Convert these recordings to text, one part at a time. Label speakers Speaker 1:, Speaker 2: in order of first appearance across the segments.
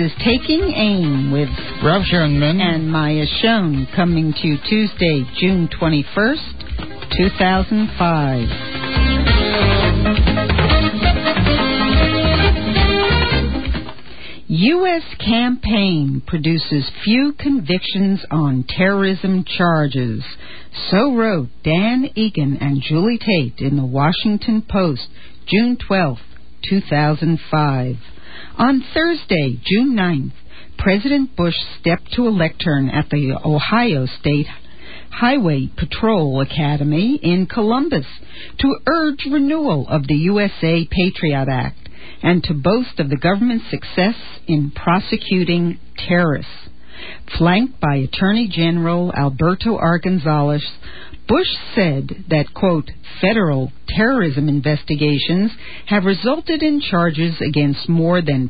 Speaker 1: is Taking Aim with
Speaker 2: Ralph Schoenman
Speaker 1: and Maya Schoen, coming to you Tuesday, June 21st, 2005. U.S. campaign produces few convictions on terrorism charges. So wrote Dan Egan and Julie Tate in the Washington Post, June 12, 2005. On Thursday, June 9th, President Bush stepped to a lectern at the Ohio State Highway Patrol Academy in Columbus to urge renewal of the USA Patriot Act and to boast of the government's success in prosecuting terrorists. Flanked by Attorney General Alberto R. Gonzales, Bush said that, quote, federal terrorism investigations have resulted in charges against more than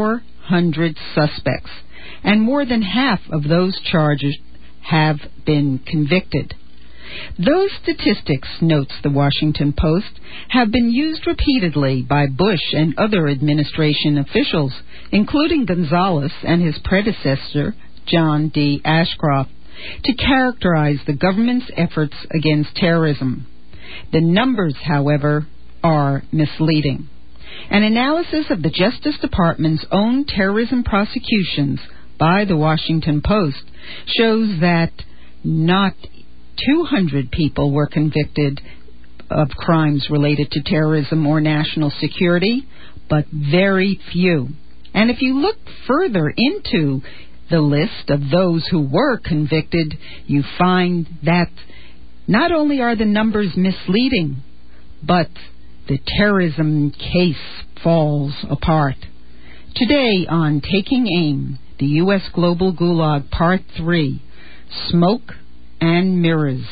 Speaker 1: 400 suspects, and more than half of those charges have been convicted. Those statistics, notes the Washington Post, have been used repeatedly by Bush and other administration officials, including Gonzales and his predecessor, John D. Ashcroft, to characterize the government's efforts against terrorism. The numbers, however, are misleading. An analysis of the Justice Department's own terrorism prosecutions by the Washington Post shows that not 200 people were convicted of crimes related to terrorism or national security, but very few. And if you look further into the list of those who were convicted, you find that not only are the numbers misleading, but the terrorism case falls apart. Today on Taking Aim, the U.S. Global Gulag Part 3, Smoke and Mirrors,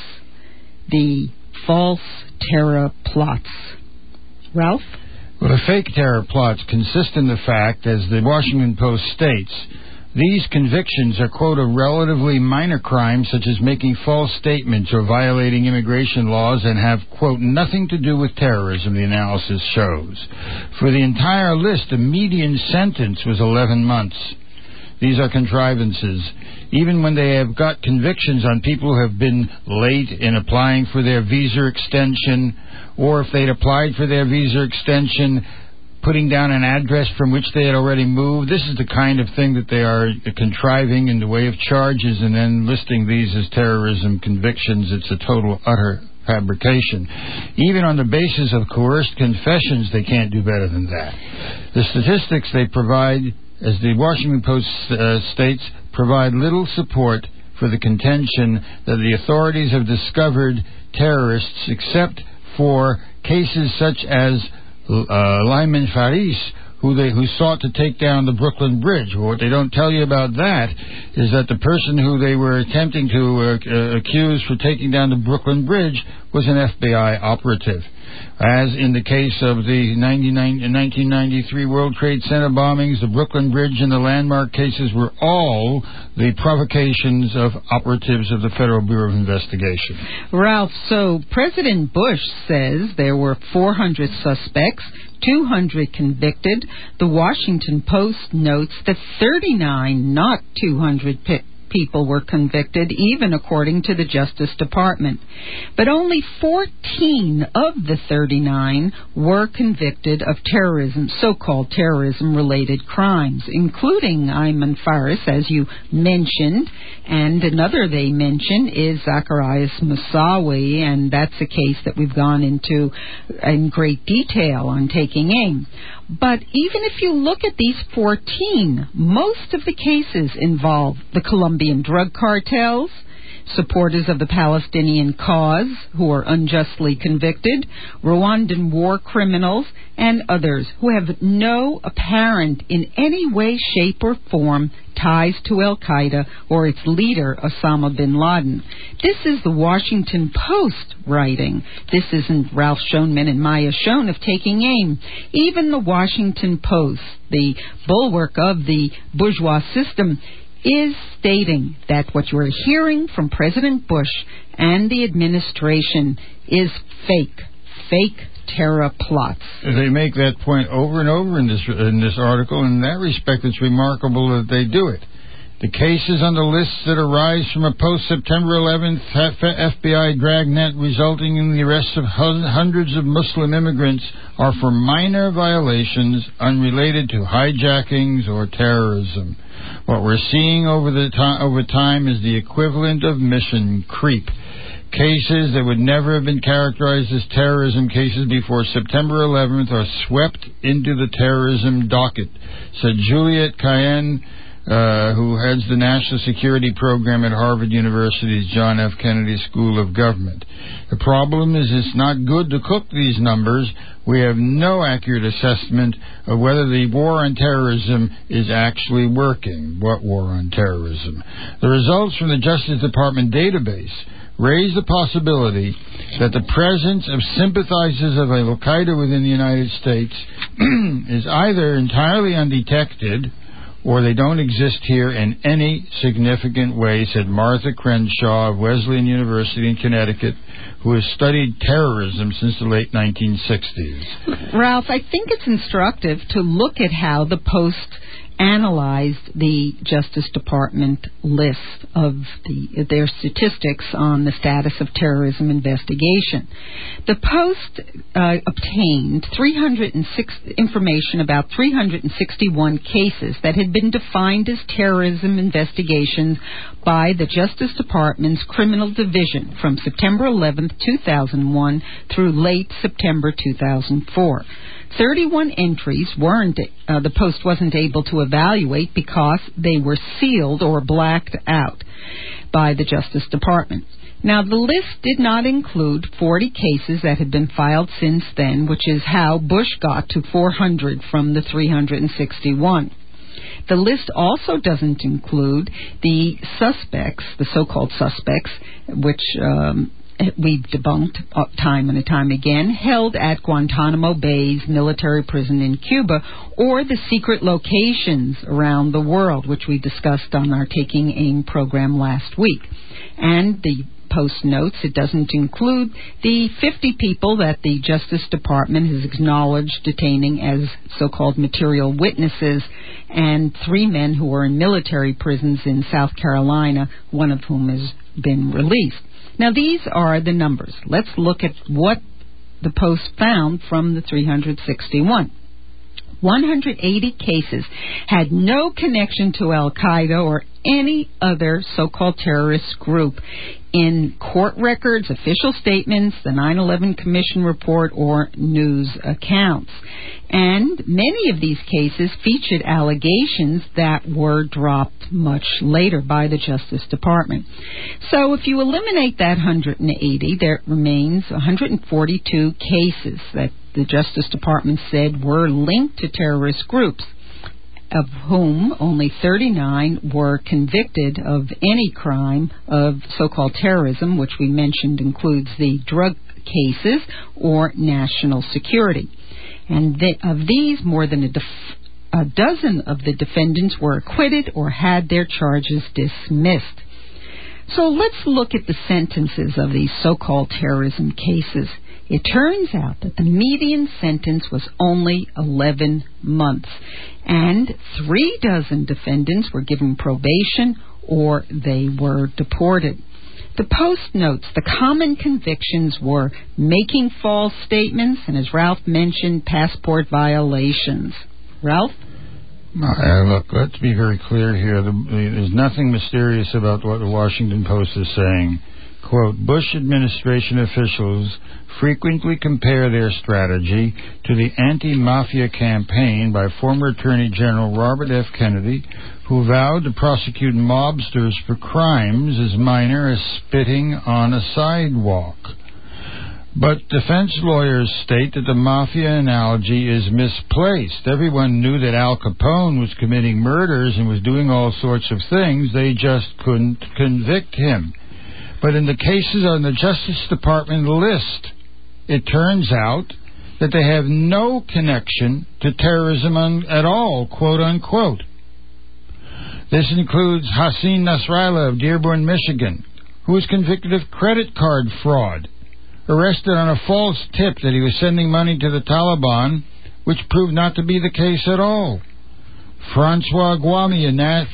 Speaker 1: the false terror plots. Ralph?
Speaker 2: Well, the fake terror plots consist in the fact, as the Washington Post states, these convictions are, quote, a relatively minor crime such as making false statements or violating immigration laws and have, quote, nothing to do with terrorism, the analysis shows. For the entire list, the median sentence was 11 months. These are contrivances. Even when they have got convictions on people who have been late in applying for their visa extension, or if they'd applied for their visa extension, putting down an address from which they had already moved. This is the kind of thing that they are contriving in the way of charges and then listing these as terrorism convictions. It's a total, utter fabrication. Even on the basis of coerced confessions, they can't do better than that. The statistics they provide, as the Washington Post states, provide little support for the contention that the authorities have discovered terrorists except for cases such as Lyman Faris, who sought to take down the Brooklyn Bridge. Well, what they don't tell you about that is that the person who they were attempting to accuse for taking down the Brooklyn Bridge was an FBI operative. As in the case of the 1993 World Trade Center bombings, the Brooklyn Bridge and the landmark cases were all the provocations of operatives of the Federal Bureau of Investigation.
Speaker 1: Ralph, so President Bush says there were 400 suspects, 200 convicted. The Washington Post notes that 39, not 200 people were convicted, even according to the Justice Department. But only 14 of the 39 were convicted of terrorism, so-called terrorism-related crimes, including Ayman Faris, as you mentioned, and another they mention is Zacarias Moussaoui, and that's a case that we've gone into in great detail on Taking Aim. But even if you look at these 14, most of the cases involve the Colombian drug cartels, supporters of the Palestinian cause who are unjustly convicted, Rwandan war criminals, and others who have no apparent in any way, shape, or form ties to Al-Qaeda or its leader, Osama bin Laden. This is the Washington Post writing. This isn't Ralph Schoenman and Maya Schoen of Taking Aim. Even the Washington Post, the bulwark of the bourgeois system, is stating that what you are hearing from President Bush and the administration is fake terror plots.
Speaker 2: They make that point over and over in this article, and in that respect it's remarkable that they do it. The cases on the lists that arise from a post-September 11th FBI dragnet resulting in the arrest of hundreds of Muslim immigrants are for minor violations unrelated to hijackings or terrorism. What we're seeing over time is the equivalent of mission creep. Cases that would never have been characterized as terrorism cases before September 11th are swept into the terrorism docket, said Juliette Cayenne, who heads the National Security Program at Harvard University's John F. Kennedy School of Government. The problem is it's not good to cook these numbers. We have no accurate assessment of whether the war on terrorism is actually working. What war on terrorism? The results from the Justice Department database raise the possibility that the presence of sympathizers of Al-Qaeda within the United States is either entirely undetected or they don't exist here in any significant way, said Martha Crenshaw of Wesleyan University in Connecticut, who has studied terrorism since the late 1960s.
Speaker 1: Ralph, I think it's instructive to look at how the Post analyzed the Justice Department list of their statistics on the status of terrorism investigation. The Post obtained information about 361 cases that had been defined as terrorism investigations by the Justice Department's Criminal Division from September 11, 2001 through late September 2004. 31 entries the Post wasn't able to evaluate because they were sealed or blacked out by the Justice Department. Now, the list did not include 40 cases that had been filed since then, which is how Bush got to 400 from the 361. The list also doesn't include the suspects, the so-called suspects, which we've debunked time and time again, held at Guantanamo Bay's military prison in Cuba, or the secret locations around the world, which we discussed on our Taking Aim program last week. And the Post notes it doesn't include the 50 people that the Justice Department has acknowledged detaining as so-called material witnesses, and 3 men who are in military prisons in South Carolina, one of whom has been released. Now, these are the numbers. Let's look at what the Post found from the 361. 180 cases had no connection to Al-Qaeda or any other so-called terrorist group in court records, official statements, the 9/11 Commission report, or news accounts. And many of these cases featured allegations that were dropped much later by the Justice Department. So if you eliminate that 180, there remains 142 cases that the Justice Department said were linked to terrorist groups, of whom only 39 were convicted of any crime of so-called terrorism, which we mentioned includes the drug cases or national security. And of these, more than a dozen of the defendants were acquitted or had their charges dismissed. So let's look at the sentences of these so-called terrorism cases. It turns out that the median sentence was only 11 months, and 36 defendants were given probation or they were deported. The Post notes the common convictions were making false statements and, as Ralph mentioned, passport violations. Ralph?
Speaker 2: Look, let's be very clear here. There's nothing mysterious about what the Washington Post is saying. Quote, Bush administration officials frequently compare their strategy to the anti-mafia campaign by former Attorney General Robert F. Kennedy, who vowed to prosecute mobsters for crimes as minor as spitting on a sidewalk. But defense lawyers state that the mafia analogy is misplaced. Everyone knew that Al Capone was committing murders and was doing all sorts of things. They just couldn't convict him. But in the cases on the Justice Department list, it turns out that they have no connection to terrorism at all, quote unquote. This includes Hassan Nasrallah of Dearborn, Michigan, who was convicted of credit card fraud. arrested on a false tip that he was sending money to the Taliban, which proved not to be the case at all. Francois Guamy,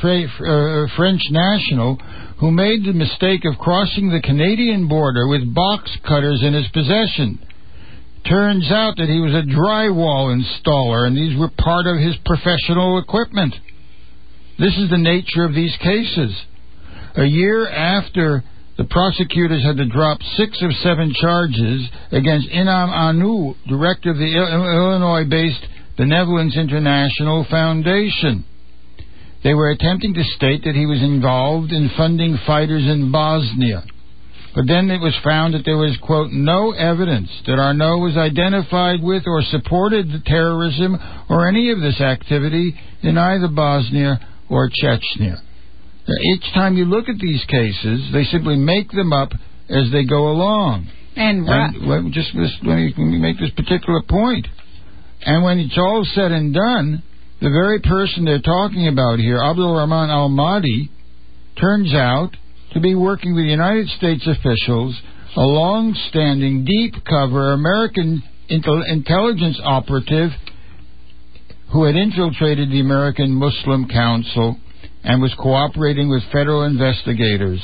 Speaker 2: a French national, who made the mistake of crossing the Canadian border with box cutters in his possession. Turns out that he was a drywall installer, and these were part of his professional equipment. This is the nature of these cases. A year after the prosecutors had to drop 6 of 7 charges against Inam Anu, director of the Illinois-based Benevolence International Foundation. They were attempting to state that he was involved in funding fighters in Bosnia. But then it was found that there was, quote, no evidence that Arnaud was identified with or supported the terrorism or any of this activity in either Bosnia or Chechnya. Each time you look at these cases, they simply make them up as they go along.
Speaker 1: And
Speaker 2: let me make this particular point. And when it's all said and done, the very person they're talking about here, Abdul Rahman al-Mahdi, turns out to be working with United States officials, a long-standing, deep-cover American intelligence operative who had infiltrated the American Muslim Council and was cooperating with federal investigators.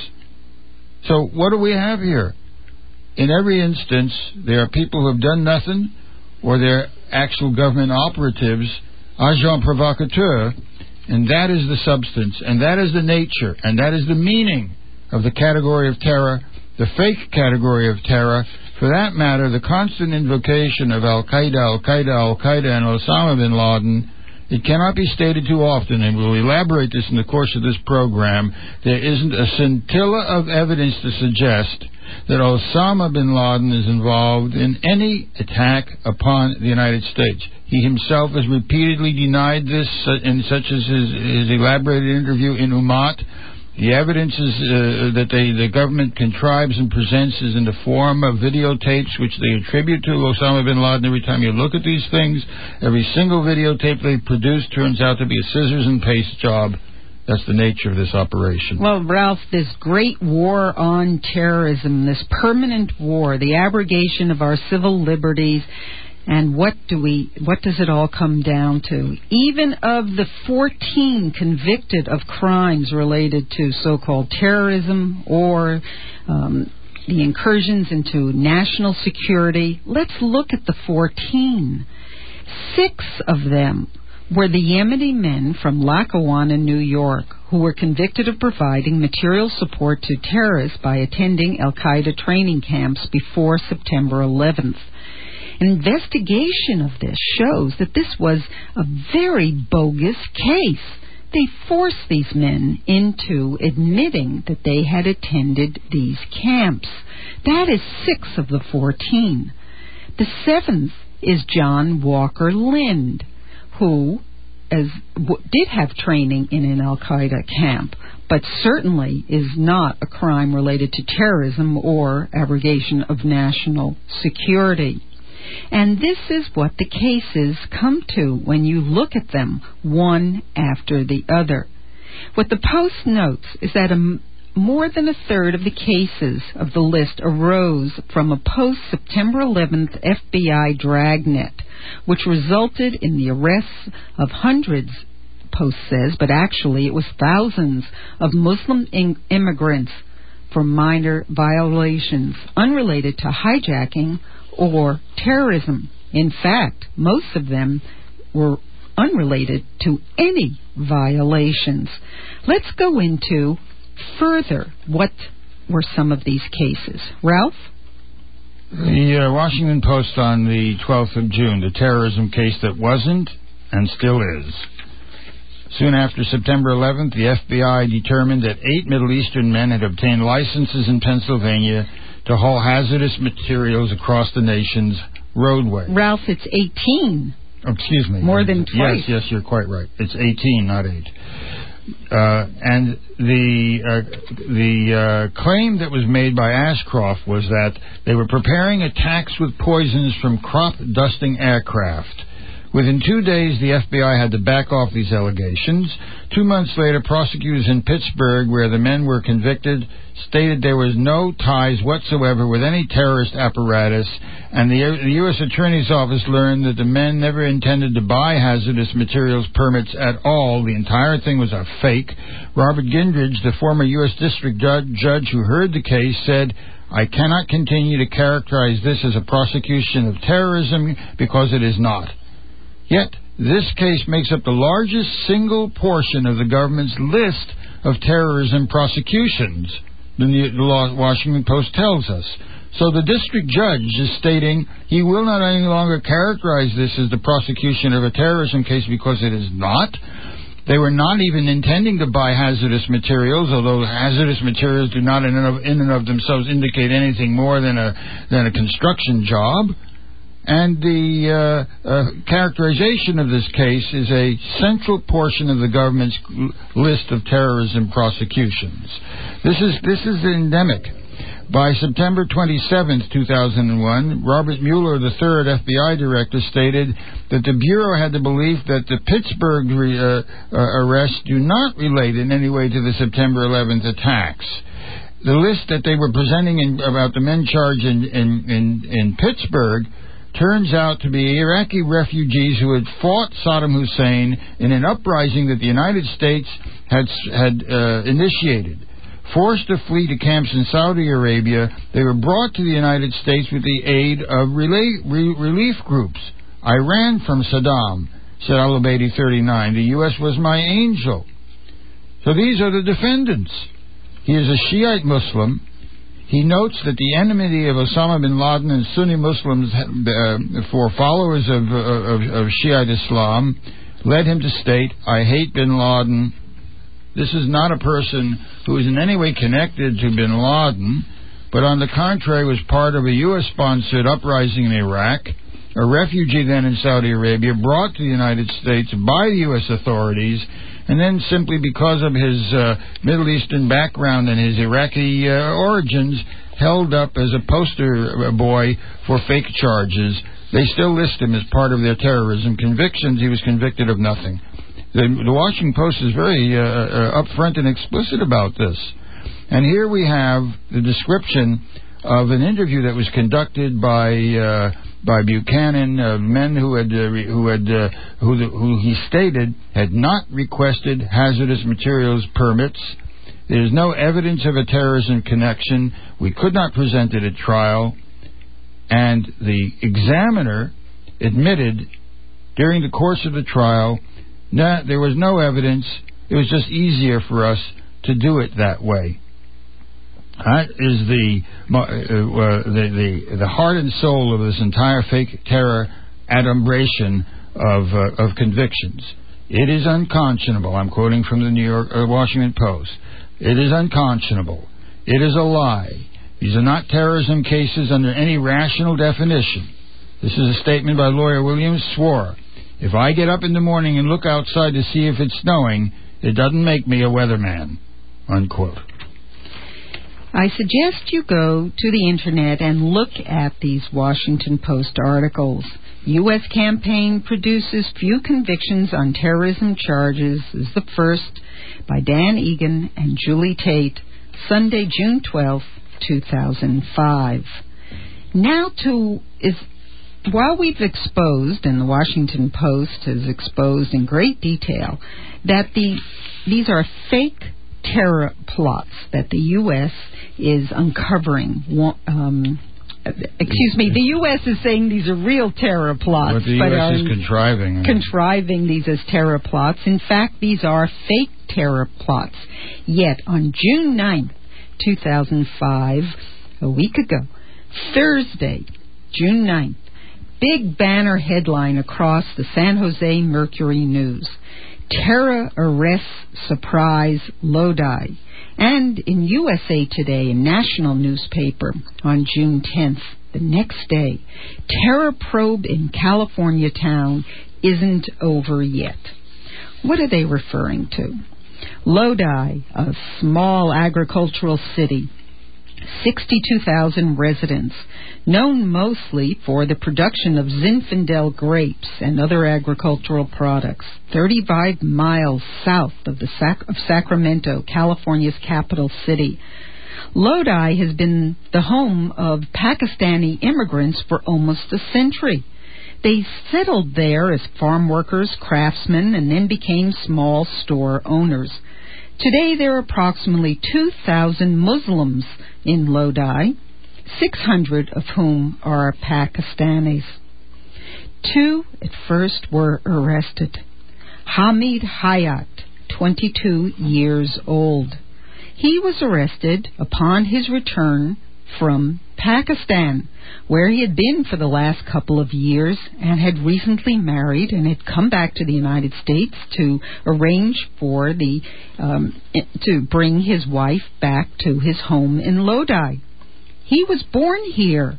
Speaker 2: So what do we have here? In every instance, there are people who have done nothing, or they're actual government operatives, agents provocateurs, and that is the substance, and that is the nature, and that is the meaning of the category of terror, the fake category of terror, for that matter, the constant invocation of Al-Qaeda, Al-Qaeda, Al-Qaeda, and Osama bin Laden. It cannot be stated too often, and we'll elaborate this in the course of this program. There isn't a scintilla of evidence to suggest that Osama bin Laden is involved in any attack upon the United States. He himself has repeatedly denied this, in such as his elaborated interview in Umat. The evidence is that the government contrives and presents is in the form of videotapes which they attribute to Osama bin Laden. Every time you look at these things, every single videotape they produce turns out to be a scissors and paste job. That's the nature of this operation.
Speaker 1: Well, Ralph, this great war on terrorism, this permanent war, the abrogation of our civil liberties, and what does it all come down to? Even of the 14 convicted of crimes related to so-called terrorism or the incursions into national security, let's look at the 14. 6 of them were the Yemeni men from Lackawanna, New York, who were convicted of providing material support to terrorists by attending al-Qaeda training camps before September 11th. An investigation of this shows that this was a very bogus case. They forced these men into admitting that they had attended these camps. That is 6 of the 14. The 7th is John Walker Lind, who did have training in an al-Qaeda camp, but certainly is not a crime related to terrorism or abrogation of national security. And this is what the cases come to when you look at them one after the other. What the Post notes is that more than a third of the cases of the list arose from a post-September 11th FBI dragnet, which resulted in the arrests of hundreds, Post says, but actually it was thousands of Muslim immigrants for minor violations unrelated to hijacking or terrorism. In fact, most of them were unrelated to any violations. Let's go into further what were some of these cases. Ralph?
Speaker 2: The Washington Post on the 12th of June, the terrorism case that wasn't and still is. Soon after September 11th, the FBI determined that 8 Middle Eastern men had obtained licenses in Pennsylvania to haul hazardous materials across the nation's roadway.
Speaker 1: Ralph, it's 18.
Speaker 2: Oh, excuse me.
Speaker 1: More than twice.
Speaker 2: Yes, you're quite right. It's 18, not 8. And the claim that was made by Ashcroft was that they were preparing attacks with poisons from crop dusting aircraft, Within 2 days, the FBI had to back off these allegations. 2 months later, prosecutors in Pittsburgh, where the men were convicted, stated there was no ties whatsoever with any terrorist apparatus, and the U.S. Attorney's Office learned that the men never intended to buy hazardous materials permits at all. The entire thing was a fake. Robert Gindridge, the former U.S. District Judge who heard the case, said, "I cannot continue to characterize this as a prosecution of terrorism because it is not." Yet, this case makes up the largest single portion of the government's list of terrorism prosecutions, the Washington Post tells us. So the district judge is stating he will not any longer characterize this as the prosecution of a terrorism case because it is not. They were not even intending to buy hazardous materials, although hazardous materials do not in and of themselves indicate anything more than a construction job. And the characterization of this case is a central portion of the government's list of terrorism prosecutions. This is endemic. By September 27, 2001, Robert Mueller III, FBI director, stated that the Bureau had the belief that the Pittsburgh arrests do not relate in any way to the September 11th attacks. The list that they were presenting about the men charged in Pittsburgh turns out to be Iraqi refugees who had fought Saddam Hussein in an uprising that the United States had initiated. Forced to flee to camps in Saudi Arabia, they were brought to the United States with the aid of relief groups. "I ran from Saddam," said Al-Ubaidi 39. "The U.S. was my angel." So these are the defendants. He is a Shiite Muslim. He notes that the enmity of Osama bin Laden and Sunni Muslims for followers of Shiite Islam led him to state, "I hate bin Laden." This is not a person who is in any way connected to bin Laden, but on the contrary was part of a U.S.-sponsored uprising in Iraq, a refugee then in Saudi Arabia, brought to the United States by the U.S. authorities, and then simply because of his Middle Eastern background and his Iraqi origins, held up as a poster boy for fake charges. They still list him as part of their terrorism convictions. He was convicted of nothing. The Washington Post is very upfront and explicit about this. And here we have the description of an interview that was conducted by Buchanan, men who he stated had not requested hazardous materials permits. There is no evidence of a terrorism connection. We could not present it at trial. And the examiner admitted during the course of the trial that there was no evidence. It was just easier for us to do it that way. That is the heart and soul of this entire fake terror adumbration of convictions. It is unconscionable. I'm quoting from the Washington Post. It is unconscionable. It is a lie. These are not terrorism cases under any rational definition. This is a statement by lawyer William Swore. If I get up in the morning and look outside to see if it's snowing, it doesn't make me a weatherman. Unquote.
Speaker 1: I suggest you go to the Internet and look at these Washington Post articles. U.S. campaign produces few convictions on terrorism charges is the first, by Dan Egan and Julie Tate, Sunday, June 12, 2005. While we've exposed, and the Washington Post has exposed in great detail, that these are fake terror plots that the U.S. is uncovering. The U.S. is saying these are real terror plots.
Speaker 2: But the U.S. is
Speaker 1: contriving these as terror plots. In fact, these are fake terror plots. Yet, on June 9th, 2005, a week ago, Thursday, June 9th, big banner headline across the San Jose Mercury News. Terror arrests surprise Lodi. And in USA Today, a national newspaper, on June 10th, the next day, terror probe in California town isn't over yet. What are they referring to? Lodi, a small agricultural city, 62,000 residents, known mostly for the production of Zinfandel grapes and other agricultural products, 35 miles south of Sacramento, California's capital city. Lodi has been the home of Pakistani immigrants for almost a century. They settled there as farm workers, craftsmen, and then became small store owners. Today there are approximately 2,000 Muslims in Lodi, 600 of whom are Pakistanis. 2 at first were arrested. Hamid Hayat, 22 years old. He was arrested upon his return from Pakistan, where he had been for the last couple of years and had recently married and had come back to the United States to arrange for to bring his wife back to his home in Lodi. He was born here,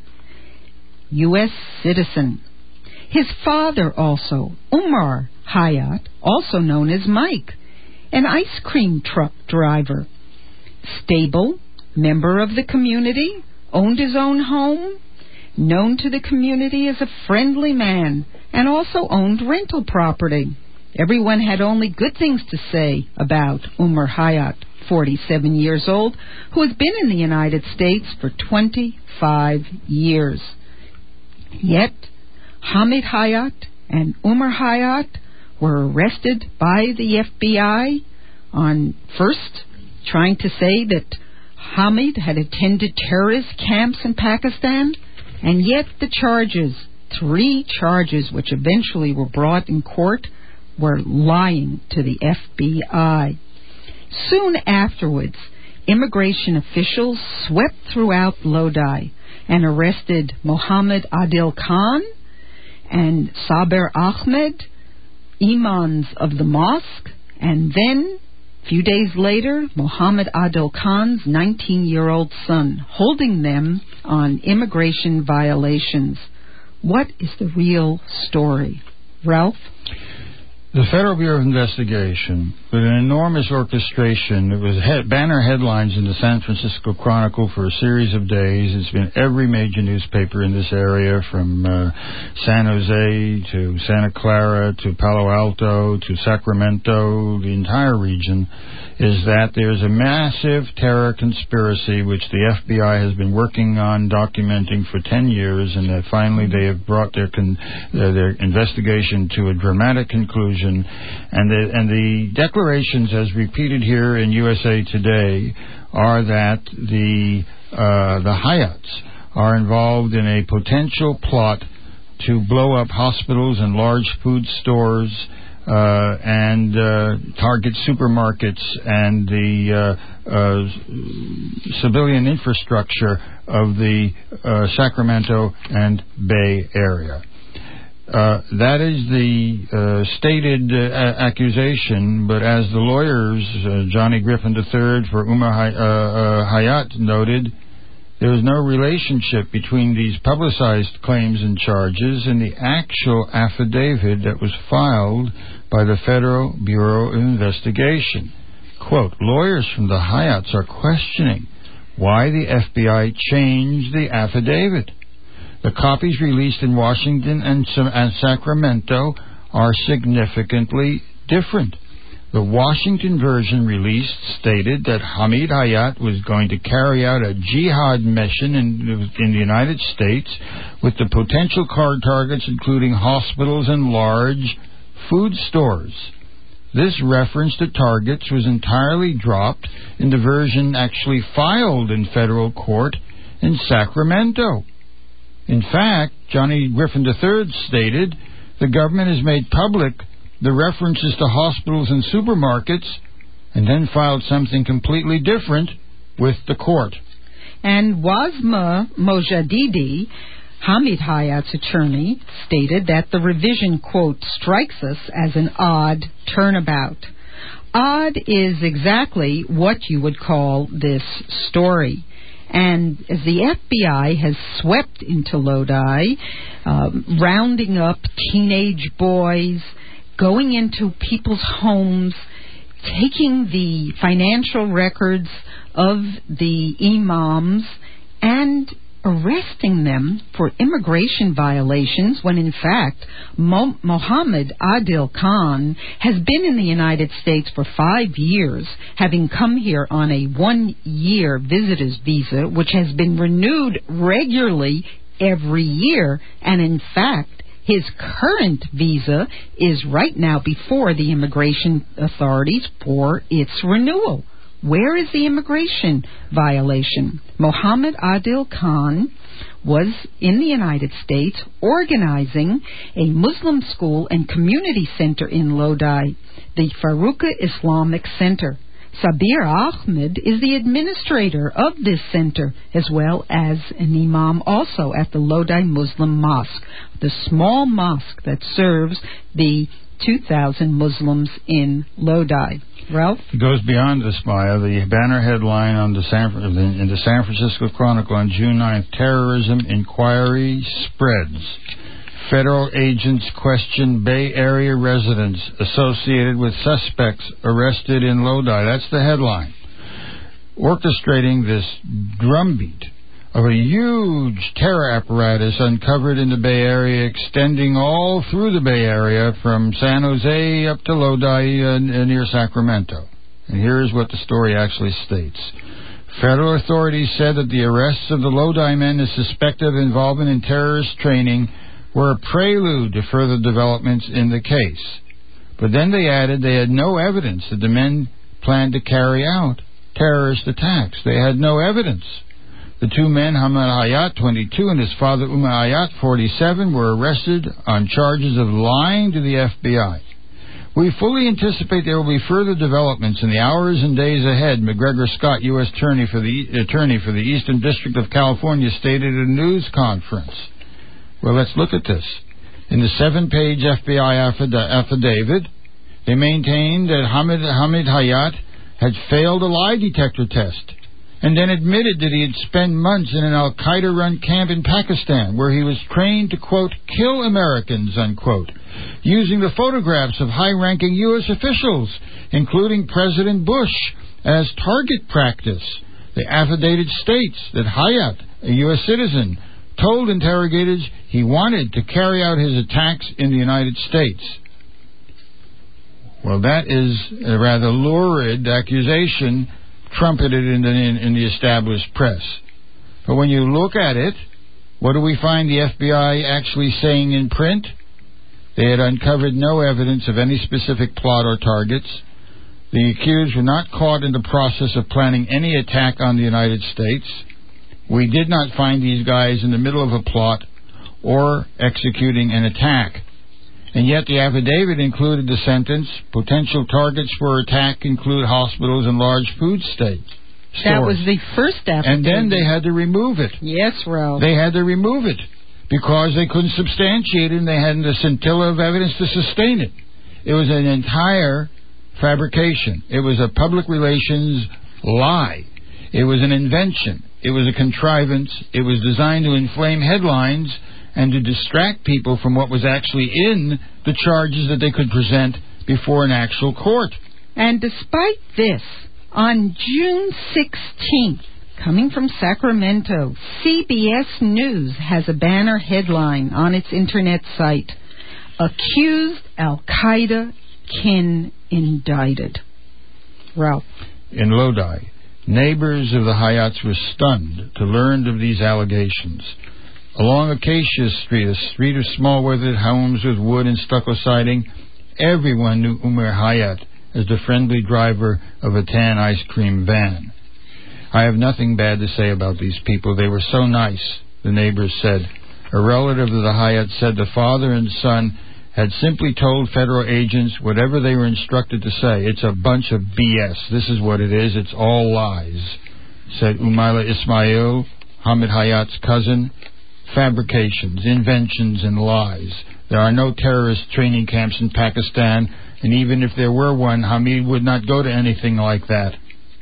Speaker 1: U.S. citizen. His father also, Umar Hayat, also known as Mike, an ice cream truck driver. Stable, member of the community, owned his own home, known to the community as a friendly man, and also owned rental property. Everyone had only good things to say about Umar Hayat, 47 years old, who has been in the United States for 25 years. Yet, Hamid Hayat and Umar Hayat were arrested by the FBI on first trying to say that Hamid had attended terrorist camps in Pakistan, and yet the charges, 3 charges which eventually were brought in court, were lying to the FBI. Soon afterwards, immigration officials swept throughout Lodi and arrested Mohammed Adil Khan and Saber Ahmed, imams of the mosque, and then a few days later, Mohammed Adil Khan's 19-year-old son, holding them on immigration violations. What is the real story? Ralph?
Speaker 2: The Federal Bureau of Investigation, with an enormous orchestration, it was banner headlines in the San Francisco Chronicle for a series of days. It's been every major newspaper in this area, from San Jose to Santa Clara to Palo Alto to Sacramento, the entire region, is that there's a massive terror conspiracy which the FBI has been working on documenting for 10 years, and that finally they have brought their investigation to a dramatic conclusion. And the declarations, as repeated here in USA Today, are that the Hayats are involved in a potential plot to blow up hospitals and large food stores and target supermarkets and the civilian infrastructure of the Sacramento and Bay Area. That is the stated accusation, but as the lawyers, Johnny Griffin III for Umar Hayat noted, there is no relationship between these publicized claims and charges and the actual affidavit that was filed by the Federal Bureau of Investigation. Quote, lawyers from the Hayats are questioning why the FBI changed the affidavit. The copies released in Washington and Sacramento are significantly different. The Washington version released stated that Hamid Hayat was going to carry out a jihad mission in the United States with the potential targets including hospitals and large food stores. This reference to targets was entirely dropped in the version actually filed in federal court in Sacramento. In fact, Johnny Griffin III stated the government has made public the references to hospitals and supermarkets and then filed something completely different with the court.
Speaker 1: And Wazma Mojadidi, Hamid Hayat's attorney, stated that the revision, quote, strikes us as an odd turnabout. Odd is exactly what you would call this story. And as the FBI has swept into Lodi, rounding up teenage boys, going into people's homes, taking the financial records of the imams and arresting them for immigration violations when, in fact, Mohammed Adil Khan has been in the United States for 5 years, having come here on a 1-year visitor's visa, which has been renewed regularly every year, and in fact, his current visa is right now before the immigration authorities for its renewal. Where is the immigration violation? Mohammed Adil Khan was in the United States organizing a Muslim school and community center in Lodi, the Faruqa Islamic Center. Sabir Ahmed is the administrator of this center, as well as an imam also at the Lodi Muslim Mosque, the small mosque that serves the 2,000 Muslims in Lodi. Ralph?
Speaker 2: It goes beyond this, Maya. The banner headline in the San Francisco Chronicle on June 9th, terrorism inquiry spreads. Federal agents question Bay Area residents associated with suspects arrested in Lodi. That's the headline. Orchestrating this drumbeat of a huge terror apparatus uncovered in the Bay Area, extending all through the Bay Area from San Jose up to Lodi near Sacramento. And here's what the story actually states. Federal authorities said that the arrests of the Lodi men as suspected of involvement in terrorist training were a prelude to further developments in the case. But then they added they had no evidence that the men planned to carry out terrorist attacks. They had no evidence. The two men, Hamid Hayat, 22, and his father, Umar Hayat, 47, were arrested on charges of lying to the FBI. We fully anticipate there will be further developments in the hours and days ahead, McGregor Scott, U.S. Attorney for the Eastern District of California, stated at a news conference. Well, let's look at this. In the 7-page FBI affidavit, they maintained that Hamid Hayat had failed a lie detector test and then admitted that he had spent months in an al-Qaeda-run camp in Pakistan where he was trained to, quote, kill Americans, unquote, using the photographs of high-ranking U.S. officials, including President Bush, as target practice. The affidavit states that Hayat, a U.S. citizen, told interrogators he wanted to carry out his attacks in the United States. Well, that is a rather lurid accusation trumpeted in the established press. But when you look at it, what do we find the FBI actually saying in print? They had uncovered no evidence of any specific plot or targets. The accused were not caught in the process of planning any attack on the United States. We did not find these guys in the middle of a plot or executing an attack. And yet the affidavit included the sentence, potential targets for attack include hospitals and large food stores.
Speaker 1: That was the first affidavit.
Speaker 2: And then they had to remove it.
Speaker 1: Yes, Ralph.
Speaker 2: They had to remove it because they couldn't substantiate it and they hadn't a scintilla of evidence to sustain it. It was an entire fabrication. It was a public relations lie. It was an invention. It was a contrivance. It was designed to inflame headlines and to distract people from what was actually in the charges that they could present before an actual court.
Speaker 1: And despite this, on June 16th, coming from Sacramento, CBS News has a banner headline on its internet site, Accused Al-Qaeda Kin Indicted. Ralph.
Speaker 2: In Lodi, neighbors of the Hayats were stunned to learn of these allegations. Along Acacia Street, a street of small weathered homes with wood and stucco siding, everyone knew Umar Hayat as the friendly driver of a tan ice cream van. I have nothing bad to say about these people. They were so nice, the neighbors said. A relative of the Hayat said the father and son had simply told federal agents whatever they were instructed to say. It's a bunch of BS. This is what it is. It's all lies, said Umaila Ismail, Hamid Hayat's cousin. Fabrications, inventions, and lies. There are no terrorist training camps in Pakistan, and even if there were one, Hamid would not go to anything like that.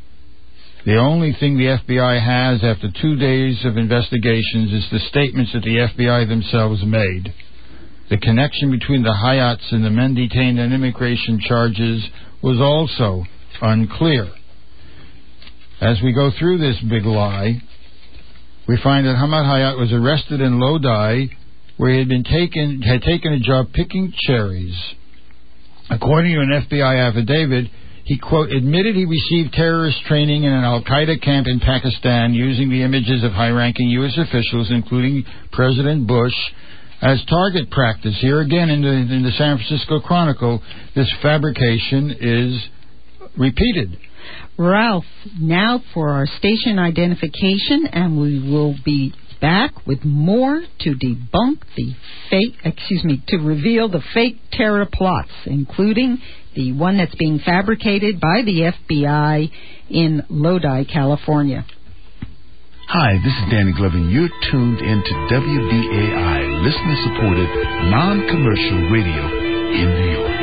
Speaker 2: The only thing the FBI has after 2 days of investigations is the statements that the FBI themselves made. The connection between the Hayats and the men detained on immigration charges was also unclear. As we go through this big lie, we find that Hamid Hayat was arrested in Lodi, where he had taken a job picking cherries. According to an FBI affidavit, he, quote, admitted he received terrorist training in an al-Qaeda camp in Pakistan using the images of high-ranking U.S. officials, including President Bush, as target practice. Here again in the San Francisco Chronicle, this fabrication is repeated.
Speaker 1: Ralph, now for our station identification, and we will be back with more to debunk to reveal the fake terror plots, including the one that's being fabricated by the FBI in Lodi, California.
Speaker 3: Hi, this is Danny Glover, and you're tuned into WBAI, listener-supported, non-commercial radio in New York.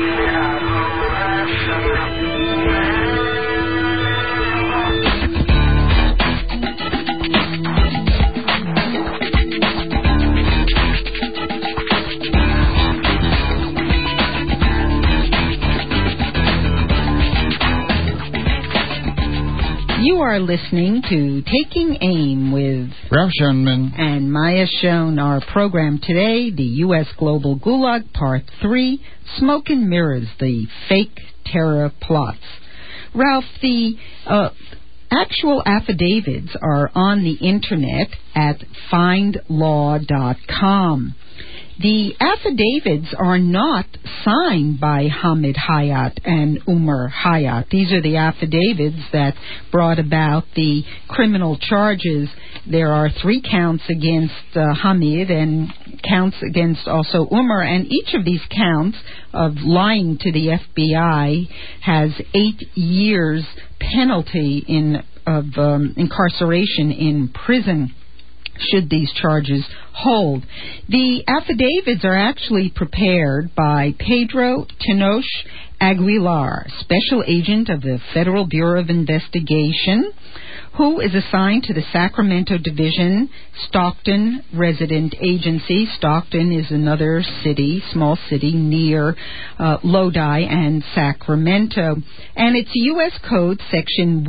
Speaker 1: You are listening to Taking Aim with
Speaker 2: Ralph Schoenman
Speaker 1: and Maya Schoen. Our program today, the U.S. Global Gulag, Part 3, Smoke and Mirrors, the Fake Terror Plots. Ralph, the actual affidavits are on the Internet at findlaw.com. The affidavits are not signed by Hamid Hayat and Umar Hayat. These are the affidavits that brought about the criminal charges. There are 3 counts against Hamid and counts against also Umar, and each of these counts of lying to the FBI has 8 years penalty of incarceration in prison, should these charges hold. The affidavits are actually prepared by Pedro Tenoch Aguilar, Special Agent of the Federal Bureau of Investigation, who is assigned to the Sacramento Division Stockton Resident Agency. Stockton is another city, small city near Lodi and Sacramento. And it's U.S. Code Section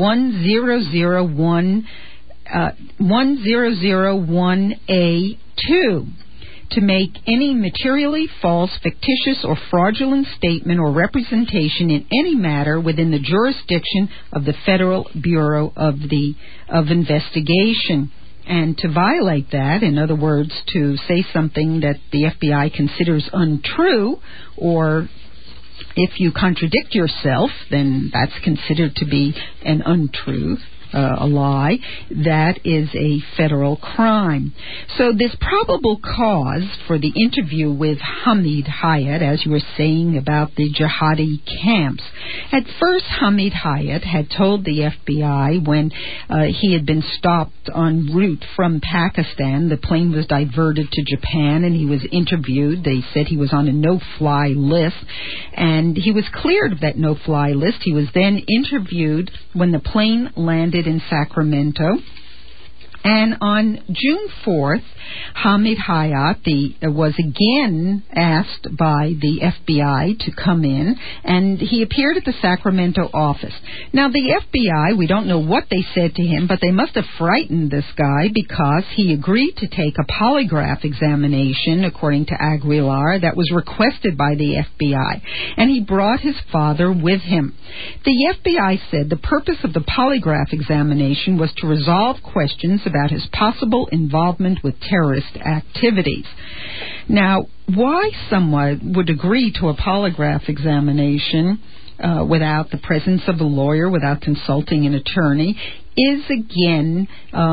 Speaker 1: 1001A2 to make any materially false, fictitious, or fraudulent statement or representation in any matter within the jurisdiction of the Federal Bureau of Investigation. And to violate that, in other words, to say something that the FBI considers untrue, or if you contradict yourself, then that's considered to be an untruth. A lie, that is a federal crime. So this probable cause for the interview with Hamid Hayat, as you were saying about the jihadi camps. At first, Hamid Hayat had told the FBI when he had been stopped en route from Pakistan, the plane was diverted to Japan and he was interviewed. They said he was on a no-fly list, and he was cleared of that no-fly list. He was then interviewed when the plane landed in Sacramento. And on June 4th, Hamid Hayat was again asked by the FBI to come in, and he appeared at the Sacramento office. Now, the FBI, we don't know what they said to him, but they must have frightened this guy because he agreed to take a polygraph examination, according to Aguilar, that was requested by the FBI. And he brought his father with him. The FBI said the purpose of the polygraph examination was to resolve questions about his possible involvement with terrorist activities. Now, why someone would agree to a polygraph examination without the presence of a lawyer, without consulting an attorney, is again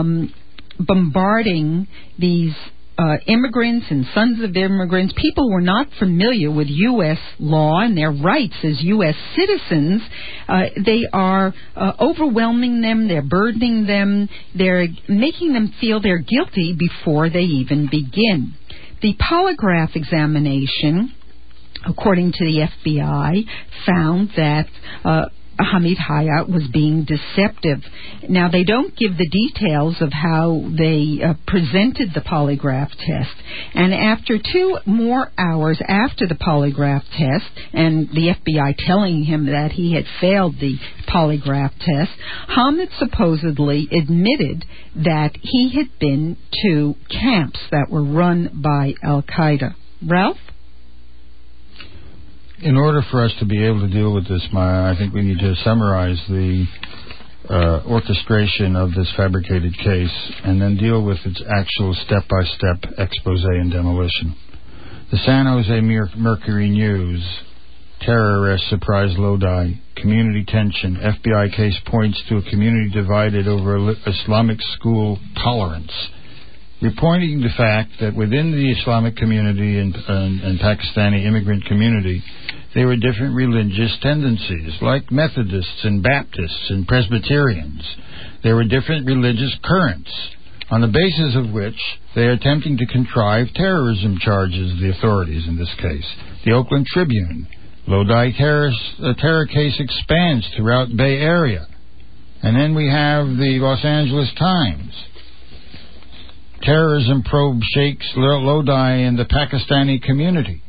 Speaker 1: bombarding these immigrants and sons of immigrants, people who are not familiar with U.S. law and their rights as U.S. citizens. They are overwhelming them, they're burdening them, they're making them feel they're guilty before they even begin. The polygraph examination, according to the FBI, found that Hamid Hayat was being deceptive. Now, they don't give the details of how they presented the polygraph test. And after 2 more hours after the polygraph test, and the FBI telling him that he had failed the polygraph test, Hamid supposedly admitted that he had been to camps that were run by Al-Qaeda. Ralph?
Speaker 2: In order for us to be able to deal with this, Maya, I think we need to summarize the orchestration of this fabricated case and then deal with its actual step-by-step expose and demolition. The San Jose Mercury News, terror arrest surprise Lodi, community tension, FBI case points to a community divided over Islamic school tolerance, reporting the fact that within the Islamic community and Pakistani immigrant community, there were different religious tendencies, like Methodists and Baptists and Presbyterians. There were different religious currents, on the basis of which they are attempting to contrive terrorism charges, the authorities in this case. The Oakland Tribune, Lodi terror case expands throughout Bay Area. And then we have the Los Angeles Times. Terrorism probe shakes Lodi and the Pakistani community.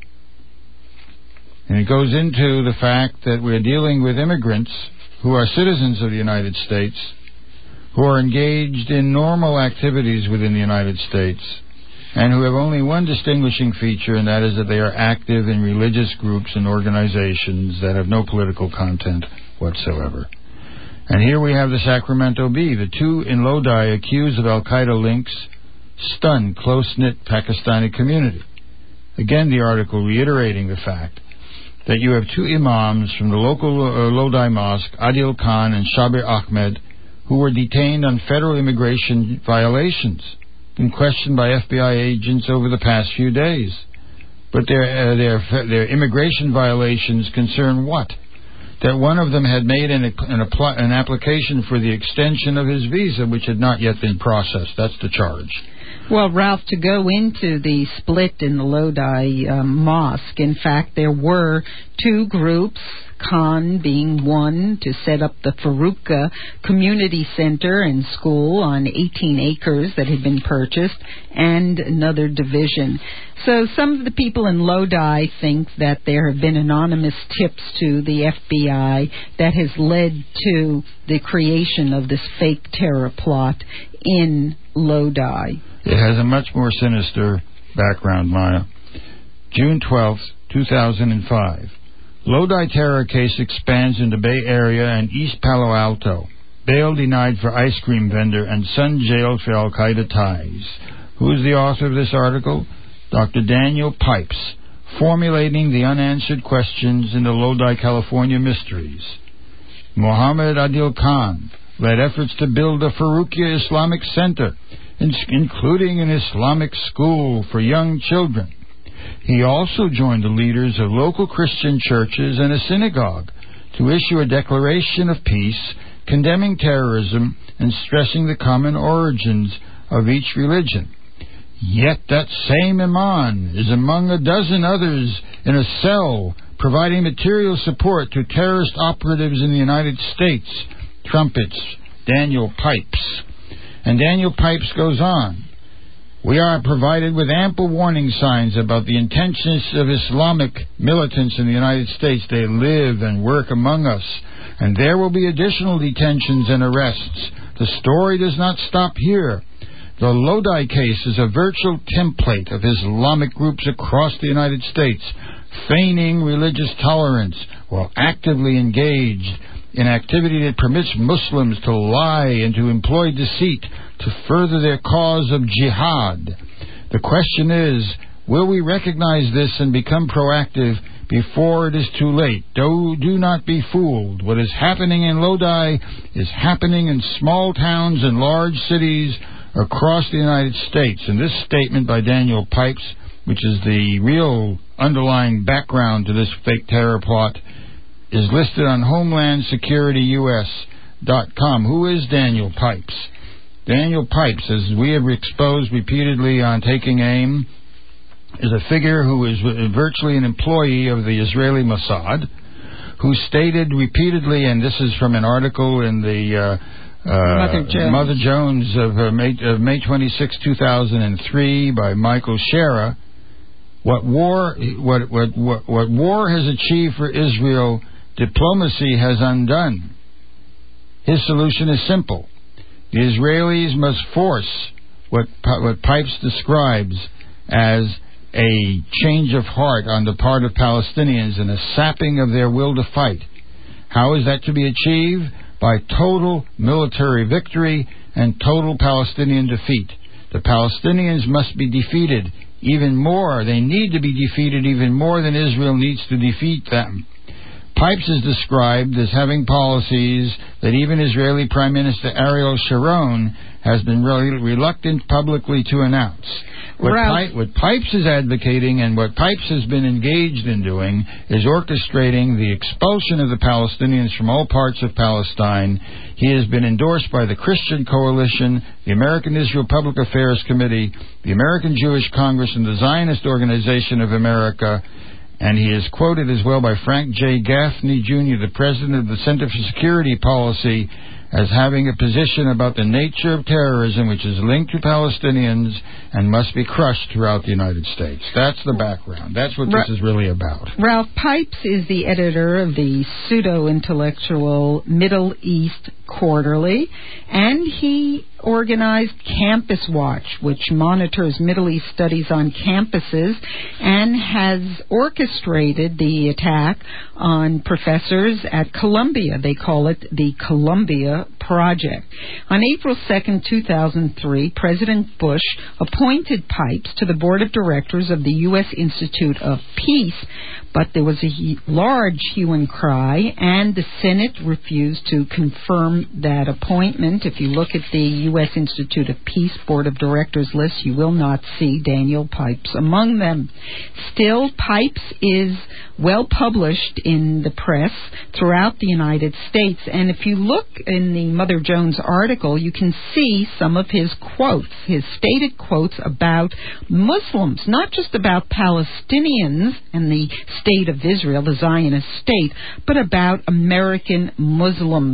Speaker 2: And it goes into the fact that we're dealing with immigrants who are citizens of the United States, who are engaged in normal activities within the United States, and who have only one distinguishing feature, and that is that they are active in religious groups and organizations that have no political content whatsoever. And here we have the Sacramento Bee. The 2 in Lodi accused of Al-Qaeda links stun close-knit Pakistani community. Again, the article reiterating the fact that you have 2 imams from the local Lodi mosque, Adil Khan and Shabir Ahmed, who were detained on federal immigration violations and questioned by FBI agents over the past few days. But their immigration violations concern what? That one of them had made an application for the extension of his visa, which had not yet been processed. That's the charge.
Speaker 1: Well, Ralph, to go into the split in the Lodi mosque, in fact, there were 2 groups, Khan being one, to set up the Faruqa Community Center and School on 18 acres that had been purchased, and another division. So some of the people in Lodi think that there have been anonymous tips to the FBI that has led to the creation of this fake terror plot in Lodi.
Speaker 2: It has a much more sinister background, Maya. June 12th, 2005. Lodi terror case expands into Bay Area and East Palo Alto. Bail denied for ice cream vendor and son jailed for Al-Qaeda ties. Who is the author of this article? Dr. Daniel Pipes, formulating the unanswered questions in the Lodi, California mysteries. Mohammed Adil Khan led efforts to build a Faruqiya Islamic Center, including an Islamic school for young children. He also joined the leaders of local Christian churches and a synagogue to issue a declaration of peace, condemning terrorism and stressing the common origins of each religion. Yet that same imam is among a dozen others in a cell providing material support to terrorist operatives in the United States. Trumpets Daniel Pipes. And Daniel Pipes goes on. We are provided with ample warning signs about the intentions of Islamic militants in the United States. They live and work among us, and there will be additional detentions and arrests. The story does not stop here. The Lodi case is a virtual template of Islamic groups across the United States, feigning religious tolerance while actively engaged in activity that permits Muslims to lie and to employ deceit to further their cause of jihad. The question is, will we recognize this and become proactive before it is too late? Do not be fooled. What is happening in Lodi is happening in small towns and large cities across the United States. And this statement by Daniel Pipes, which is the real underlying background to this fake terror plot, is listed on HomelandSecurityUS.com. Who is Daniel Pipes? Daniel Pipes, as we have exposed repeatedly on Taking Aim, is a figure who is virtually an employee of the Israeli Mossad, who stated repeatedly, and this is from an article in the Mother Jones of May 26, 2003 by Michael Shera, what war has achieved for Israel, diplomacy has undone. His solution is simple. The Israelis must force what Pipes describes as a change of heart on the part of Palestinians and a sapping of their will to fight. How is that to be achieved? By total military victory and total Palestinian defeat. The Palestinians must be defeated even more. They need to be defeated even more than Israel needs to defeat them. Pipes is described as having policies that even Israeli Prime Minister Ariel Sharon has been reluctant publicly to announce. What Pipes is advocating and what Pipes has been engaged in doing is orchestrating the expulsion of the Palestinians from all parts of Palestine. He has been endorsed by the Christian Coalition, the American Israel Public Affairs Committee, the American Jewish Congress, and the Zionist Organization of America. And he is quoted as well by Frank J. Gaffney, Jr., the president of the Center for Security Policy, as having a position about the nature of terrorism which is linked to Palestinians and must be crushed throughout the United States. That's the background. That's what this is really about.
Speaker 1: Ralph Pipes is the editor of the pseudo-intellectual Middle East Quarterly, and he organized Campus Watch, which monitors Middle East studies on campuses and has orchestrated the attack on professors at Columbia. They call it the Columbia Project. On April 2nd, 2003, President Bush appointed Pipes to the board of directors of the U.S. Institute of Peace, but there was a large hue and cry, and the Senate refused to confirm that appointment. If you look at the U.S. Institute of Peace Board of Directors list, you will not see Daniel Pipes among them. Still, Pipes is well published in the press throughout the United States, and if you look in the Mother Jones article, you can see some of his quotes, his stated quotes about Muslims, not just about Palestinians and the State of Israel, the Zionist state, but about American Muslims.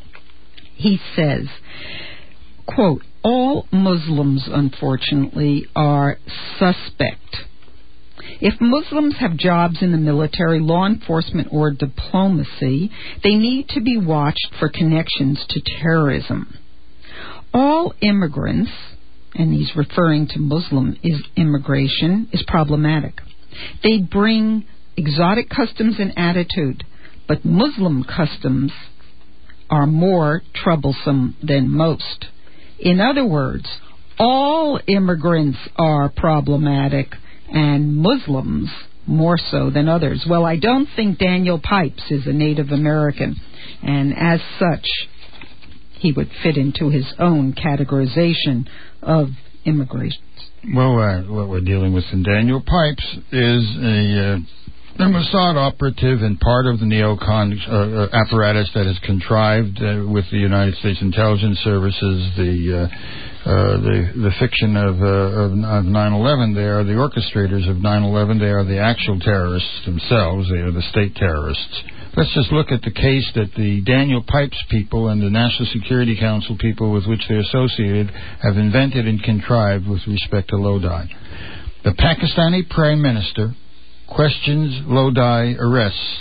Speaker 1: He says, quote, all Muslims, unfortunately, are suspect. If Muslims have jobs in the military, law enforcement, or diplomacy, they need to be watched for connections to terrorism. All immigrants, and he's referring to Muslim immigration, is problematic. They bring exotic customs and attitude, but Muslim customs are more troublesome than most. In other words, all immigrants are problematic, and Muslims more so than others. Well, I don't think Daniel Pipes is a Native American, and as such, he would fit into his own categorization of immigration.
Speaker 2: Well, what we're dealing with in Daniel Pipes is a Mossad operative and part of the neocon apparatus that is contrived with the United States intelligence services, the fiction of 9/11. They are the orchestrators of 9/11. They are the actual terrorists themselves. They are the state terrorists. Let's just look at the case that the Daniel Pipes people and the National Security Council people with which they're associated have invented and contrived with respect to Lodi. The Pakistani Prime Minister questions Lodi arrests,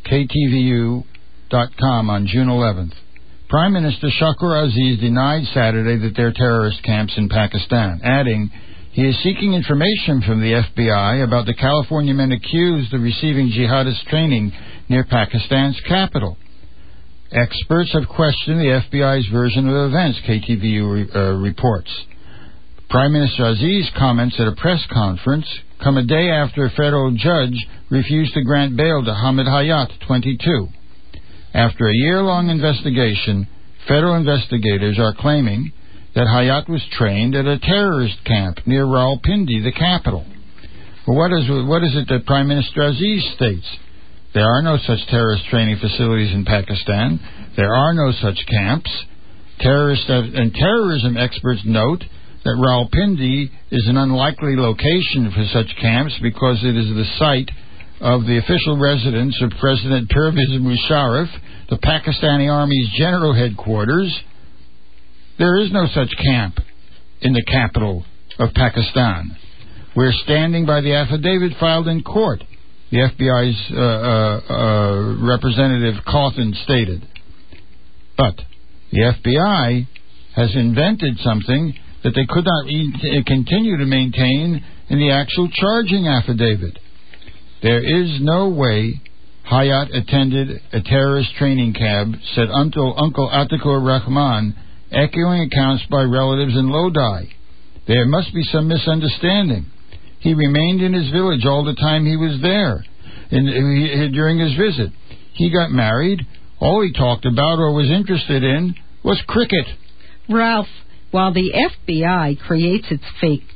Speaker 2: KTVU.com on June 11th. Prime Minister Shakur Aziz denied Saturday that there are terrorist camps in Pakistan, adding he is seeking information from the FBI about the California men accused of receiving jihadist training near Pakistan's capital. Experts have questioned the FBI's version of events, KTVU reports. Prime Minister Aziz comments at a press conference come a day after a federal judge refused to grant bail to Hamid Hayat, 22. After a year-long investigation, federal investigators are claiming that Hayat was trained at a terrorist camp near Rawalpindi, the capital. Well, what is it that Prime Minister Aziz states? There are no such terrorist training facilities in Pakistan. There are no such camps. Terrorism experts note that Rawalpindi is an unlikely location for such camps because it is the site of the official residence of President Pervez Musharraf, the Pakistani Army's general headquarters. There is no such camp in the capital of Pakistan. We're standing by the affidavit filed in court, the FBI's representative Cawthon stated. But the FBI has invented something that they could not continue to maintain in the actual charging affidavit. There is no way Hayat attended a terrorist training camp, said Uncle Atikur Rahman, echoing accounts by relatives in Lodi. There must be some misunderstanding. He remained in his village all the time he was there during his visit. He got married. All he talked about or was interested in was cricket.
Speaker 1: Ralph, while the FBI creates its fake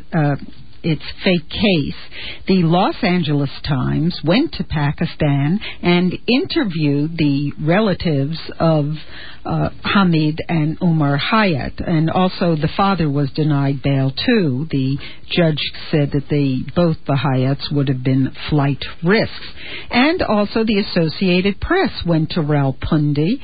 Speaker 1: case, the Los Angeles Times went to Pakistan and interviewed the relatives of Hamid and Umar Hayat, and also the father was denied bail too. The judge said that both the Hayats would have been flight risks. And also the Associated Press went to Rawalpindi,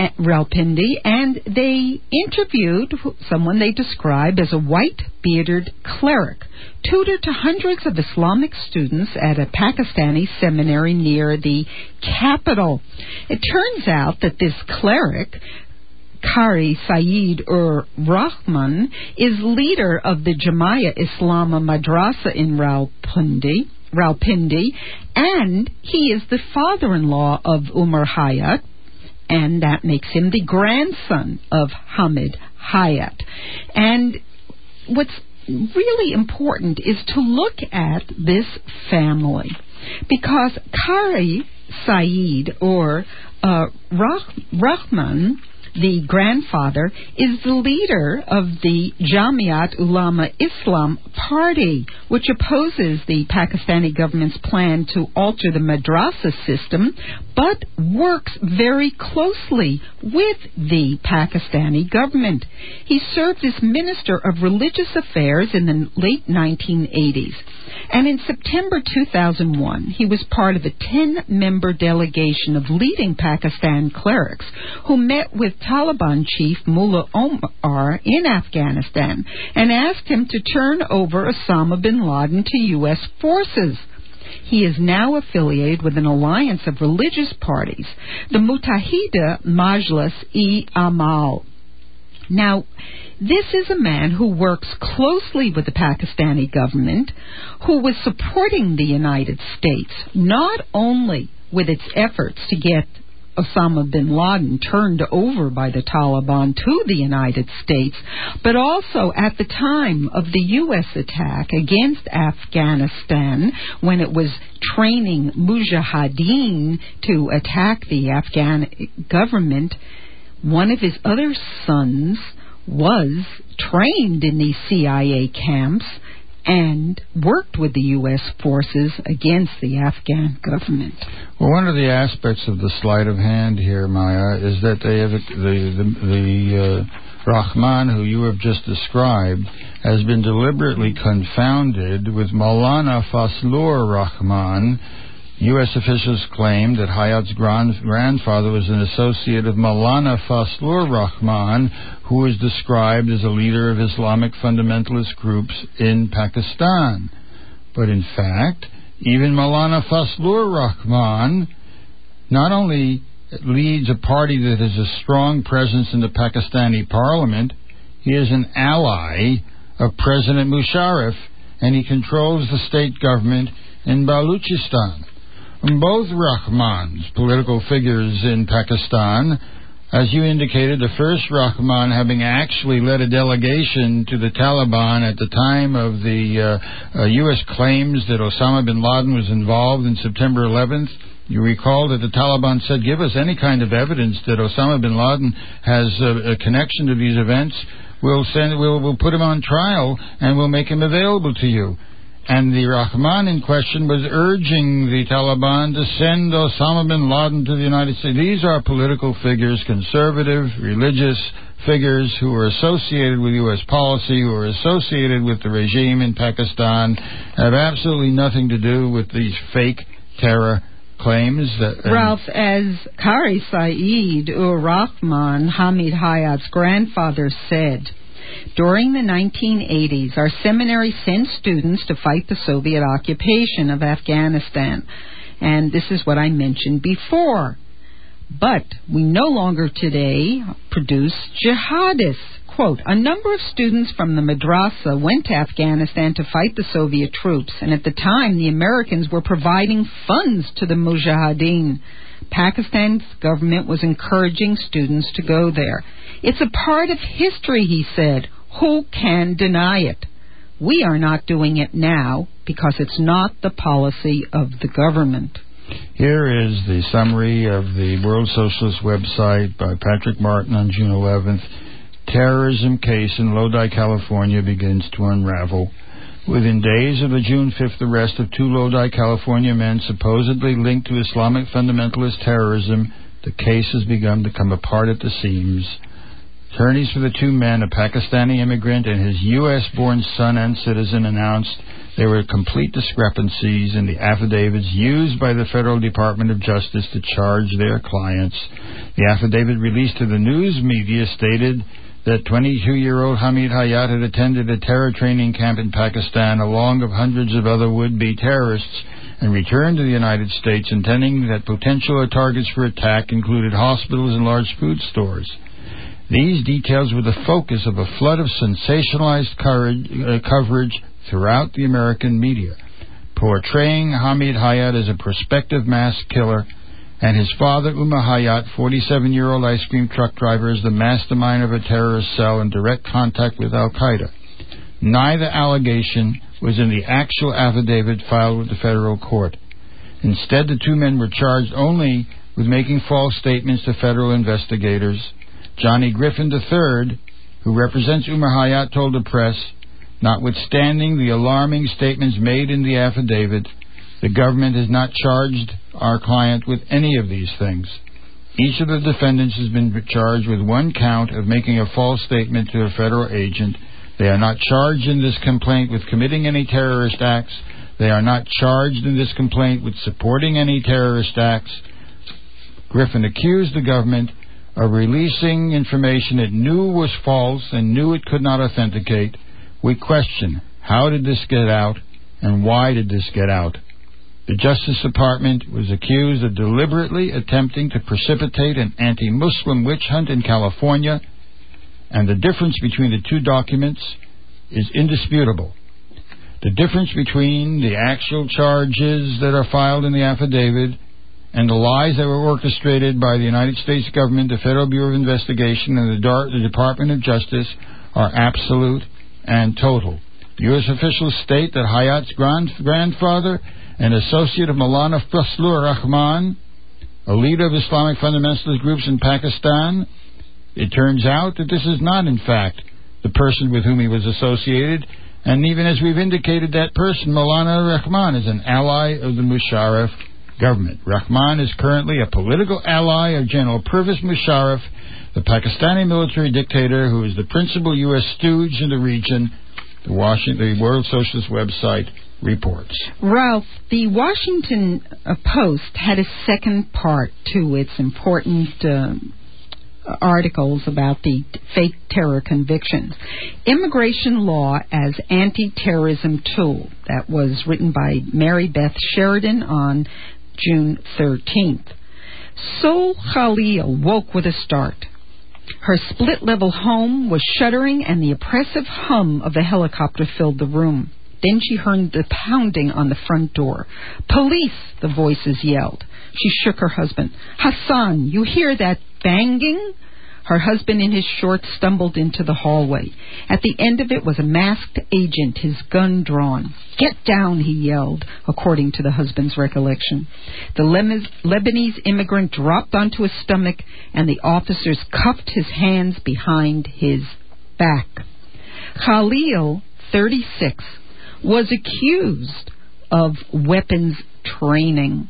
Speaker 1: and they interviewed someone they describe as a white-bearded cleric, tutored to hundreds of Islamic students at a Pakistani seminary near the capital. It turns out that this cleric, Qari Saeed-ur-Rahman, is leader of the Jamia Islama Madrasa in Rawalpindi, and he is the father-in-law of Umar Hayat, and that makes him the grandson of Hamid Hayat. And what's really important is to look at this family, because Qari Saeed or Rahman, the grandfather, is the leader of the Jamiat Ulama Islam Party, which opposes the Pakistani government's plan to alter the madrasa system, but works very closely with the Pakistani government. He served as Minister of Religious Affairs in the late 1980s. And in September 2001, he was part of a 10-member delegation of leading Pakistan clerics who met with Taliban chief Mullah Omar in Afghanistan and asked him to turn over Osama bin Laden to U.S. forces. He is now affiliated with an alliance of religious parties, the Muttahida Majlis-e-Amal. Now, this is a man who works closely with the Pakistani government, who was supporting the United States, not only with its efforts to get Osama bin Laden turned over by the Taliban to the United States, but also at the time of the U.S. attack against Afghanistan, when it was training mujahideen to attack the Afghan government. One of his other sons was trained in these CIA camps and worked with the U.S. forces against the Afghan government.
Speaker 2: Well, one of the aspects of the sleight of hand here, Maya, is that they have the Rahman, who you have just described, has been deliberately confounded with Maulana Fazlur Rahman. U.S. officials claim that Hayat's grandfather was an associate of Maulana Fazlur Rahman, who is described as a leader of Islamic fundamentalist groups in Pakistan. But in fact, even Maulana Fazlur Rahman not only leads a party that has a strong presence in the Pakistani parliament, he is an ally of President Musharraf, and he controls the state government in Balochistan. Both Rahmans, political figures in Pakistan, as you indicated, the first Rahman having actually led a delegation to the Taliban at the time of the U.S. claims that Osama bin Laden was involved in September 11th. You recall that the Taliban said, give us any kind of evidence that Osama bin Laden has a connection to these events. We'll put him on trial and we'll make him available to you. And the Rahman in question was urging the Taliban to send Osama bin Laden to the United States. These are political figures, conservative, religious figures who are associated with U.S. policy, who are associated with the regime in Pakistan, have absolutely nothing to do with these fake Tara claims that...
Speaker 1: Ralph, as Qari Saeed ur Rahman, Hamid Hayat's grandfather, said, during the 1980s, our seminary sent students to fight the Soviet occupation of Afghanistan. And this is what I mentioned before. But we no longer today produce jihadists. Quote, a number of students from the madrasa went to Afghanistan to fight the Soviet troops, and at the time the Americans were providing funds to the mujahideen. Pakistan's government was encouraging students to go there. It's a part of history, he said. Who can deny it? We are not doing it now because it's not the policy of the government.
Speaker 2: Here is the summary of the World Socialist website by Patrick Martin on June 11th. Terrorism case in Lodi, California begins to unravel. Within days of the June 5th arrest of 2 Lodi, California men supposedly linked to Islamic fundamentalist terrorism, the case has begun to come apart at the seams. Attorneys for the 2 men, a Pakistani immigrant and his U.S.-born son and citizen, announced there were complete discrepancies in the affidavits used by the Federal Department of Justice to charge their clients. The affidavit released to the news media stated that 22-year-old Hamid Hayat had attended a terror training camp in Pakistan along with hundreds of other would-be terrorists and returned to the United States intending that potential targets for attack included hospitals and large food stores. These details were the focus of a flood of sensationalized coverage throughout the American media, portraying Hamid Hayat as a prospective mass killer and his father, Umar Hayat, 47-year-old ice cream truck driver, as the mastermind of a terrorist cell in direct contact with Al-Qaeda. Neither allegation was in the actual affidavit filed with the federal court. Instead, the 2 men were charged only with making false statements to federal investigators. Johnny Griffin III, who represents Umar Hayat, told the press, notwithstanding the alarming statements made in the affidavit, the government has not charged our client with any of these things. Each of the defendants has been charged with 1 count of making a false statement to a federal agent. They are not charged in this complaint with committing any terrorist acts. They are not charged in this complaint with supporting any terrorist acts. Griffin accused the government of releasing information it knew was false and knew it could not authenticate. We question, how did this get out and why did this get out? The Justice Department was accused of deliberately attempting to precipitate an anti-Muslim witch hunt in California, and the difference between the 2 documents is indisputable. The difference between the actual charges that are filed in the affidavit and the lies that were orchestrated by the United States government, the Federal Bureau of Investigation, and the Department of Justice are absolute and total. U.S. officials state that Hayat's grandfather, an associate of Maulana Fazlur Rahman, a leader of Islamic fundamentalist groups in Pakistan. It turns out that this is not, in fact, the person with whom he was associated, and even as we've indicated, that person, Maulana Rahman, is an ally of the Musharraf government. Rahman is currently a political ally of General Pervez Musharraf, the Pakistani military dictator who is the principal U.S. stooge in the region, the World Socialist website reports.
Speaker 1: Ralph, the Washington Post had a second part to its important articles about the fake terror convictions. Immigration Law as Anti-Terrorism Tool. That was written by Mary Beth Sheridan on June 13th. Sol Khalil woke with a start. Her split-level home was shuddering, and the oppressive hum of a helicopter filled the room. Then she heard the pounding on the front door. "Police!" the voices yelled. She shook her husband. "Hassan, you hear that banging?" Her husband in his shorts stumbled into the hallway. At the end of it was a masked agent, his gun drawn. "Get down," he yelled, according to the husband's recollection. The Lebanese immigrant dropped onto his stomach, and the officers cuffed his hands behind his back. Khalil, 36, was accused of weapons training.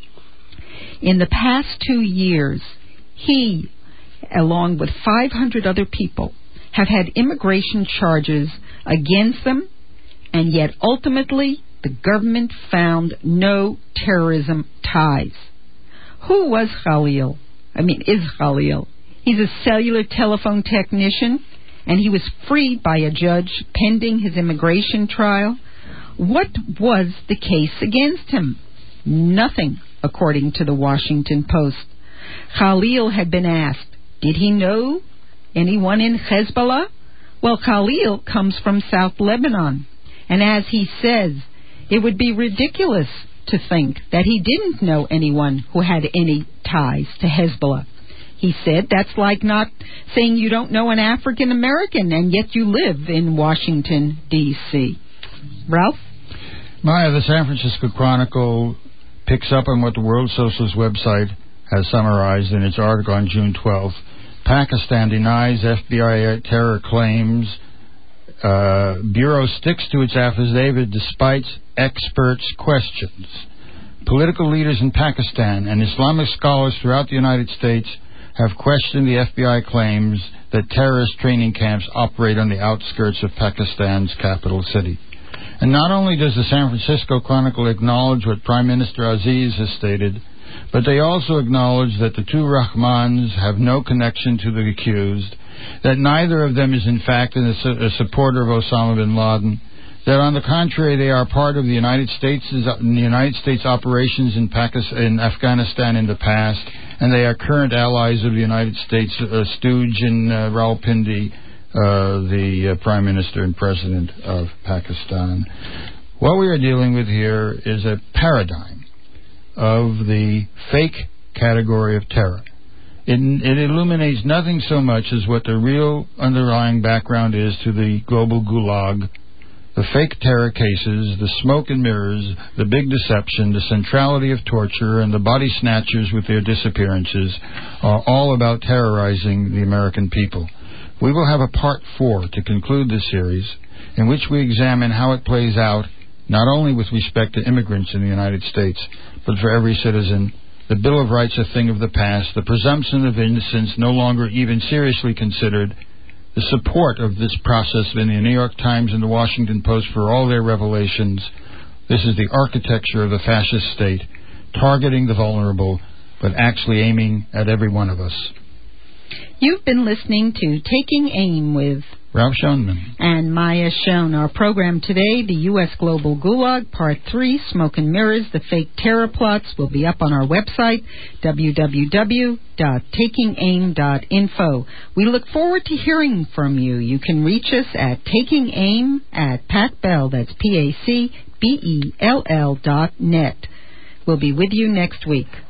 Speaker 1: In the past 2 years, he, along with 500 other people, have had immigration charges against them, and yet ultimately the government found no terrorism ties. Who was Khalil? Is Khalil? He's a cellular telephone technician, and he was freed by a judge pending his immigration trial. What was the case against him? Nothing, according to the Washington Post. Khalil had been asked, did he know anyone in Hezbollah? Well, Khalil comes from South Lebanon, and as he says, it would be ridiculous to think that he didn't know anyone who had any ties to Hezbollah. He said that's like not saying you don't know an African American and yet you live in Washington, D.C. Ralph?
Speaker 2: Maya, the San Francisco Chronicle picks up on what the World Socialist website has summarized in its article on June 12th. Pakistan denies FBI terror claims. Bureau sticks to its affidavit despite experts' questions. Political leaders in Pakistan and Islamic scholars throughout the United States have questioned the FBI claims that terrorist training camps operate on the outskirts of Pakistan's capital city. And not only does the San Francisco Chronicle acknowledge what Prime Minister Aziz has stated, but they also acknowledge that the two Rahmans have no connection to the accused, that neither of them is in fact a supporter of Osama bin Laden, that on the contrary they are part of the United States operations in Afghanistan in the past, and they are current allies of the United States stooge in Rawalpindi, the Prime Minister and President of Pakistan. What we are dealing with here is a paradigm of the fake category of terror. It illuminates nothing so much as what the real underlying background is to the global gulag. The fake terror cases, the smoke and mirrors, the big deception, the centrality of torture, and the body snatchers with their disappearances are all about terrorizing the American people. We will have a part 4 to conclude this series, in which we examine how it plays out, not only with respect to immigrants in the United States, but for every citizen. The Bill of Rights a thing of the past, the presumption of innocence no longer even seriously considered, the support of this process in the New York Times and the Washington Post for all their revelations. This is the architecture of the fascist state, targeting the vulnerable, but actually aiming at every one of us.
Speaker 1: You've been listening to Taking Aim with
Speaker 2: Ralph Schoenman
Speaker 1: and Maya Schoen. Our program today, the U.S. Global Gulag, Part 3, Smoke and Mirrors, the Fake Terror Plots, will be up on our website, www.takingaim.info. We look forward to hearing from you. You can reach us at takingaim@PacBell, that's PACBELL.net. We'll be with you next week.